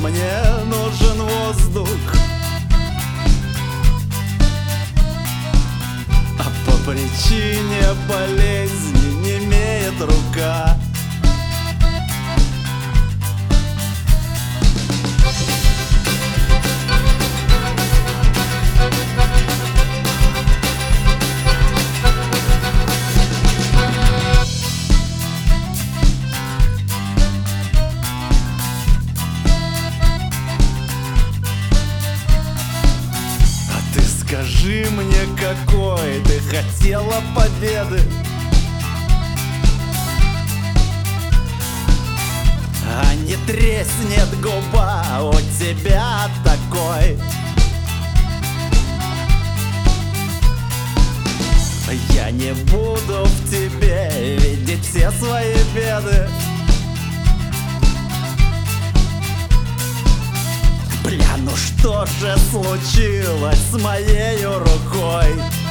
мне нужен воздух, а по причине болезни немеет рука. Скажи мне, какой ты хотела победы, а не треснет губа у тебя такой. Я не буду в тебе видеть все свои беды. Бля, ну что же случилось с моею рукой?